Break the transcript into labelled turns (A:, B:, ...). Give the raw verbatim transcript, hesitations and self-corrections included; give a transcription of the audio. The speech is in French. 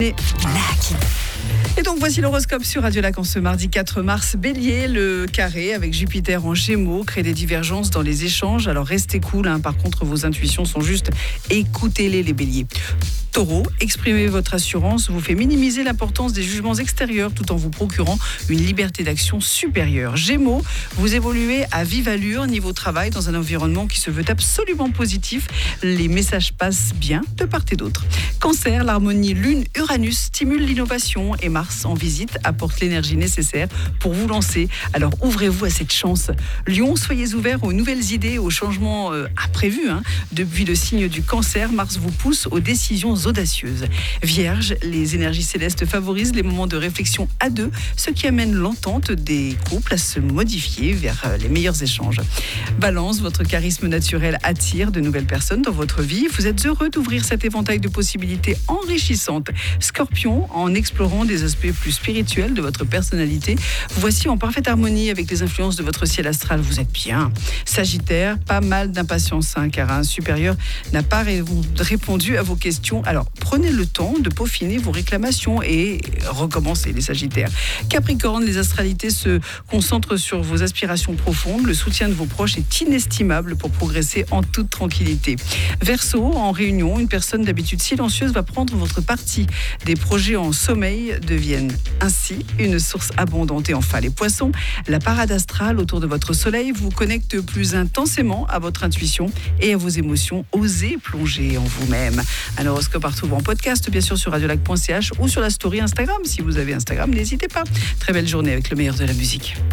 A: Et Et donc voici l'horoscope sur Radio Lac en ce mardi quatre mars. Bélier, le carré avec Jupiter en Gémeaux crée des divergences dans les échanges. Alors restez cool, hein. Par contre vos intuitions sont justes. Écoutez-les les béliers. Taureau, exprimer votre assurance vous fait minimiser l'importance des jugements extérieurs tout en vous procurant une liberté d'action supérieure. Gémeaux, vous évoluez à vive allure niveau travail dans un environnement qui se veut absolument positif. Les messages passent bien de part et d'autre. Cancer, l'harmonie Lune-Uranus stimule l'innovation et Mars en visite apporte l'énergie nécessaire pour vous lancer. Alors ouvrez-vous à cette chance. Lion, soyez ouverts aux nouvelles idées, aux changements euh, imprévus. Hein. Depuis le signe du Cancer, Mars vous pousse aux décisions audacieuse. Vierge, les énergies célestes favorisent les moments de réflexion à deux, ce qui amène l'entente des couples à se modifier vers les meilleurs échanges. Balance, votre charisme naturel attire de nouvelles personnes dans votre vie. Vous êtes heureux d'ouvrir cet éventail de possibilités enrichissantes. Scorpion, en explorant des aspects plus spirituels de votre personnalité, vous voici en parfaite harmonie avec les influences de votre ciel astral. Vous êtes bien. Sagittaire, pas mal d'impatience, hein, car un supérieur n'a pas ré- répondu à vos questions. Alors, prenez le temps de peaufiner vos réclamations et recommencez les Sagittaires. Capricorne, les astralités se concentrent sur vos aspirations profondes. Le soutien de vos proches est inestimable pour progresser en toute tranquillité. Verseau, en réunion, une personne d'habitude silencieuse va prendre votre parti. Des projets en sommeil deviennent ainsi une source abondante. Et enfin, les Poissons, la parade astrale autour de votre soleil vous connecte plus intensément à votre intuition et à vos émotions. Osez plonger en vous-même. Un horoscope à retrouver en podcast, bien sûr, sur radiolac point c h ou sur la story Instagram. Si vous avez Instagram, n'hésitez pas. Très belle journée avec le meilleur de la musique.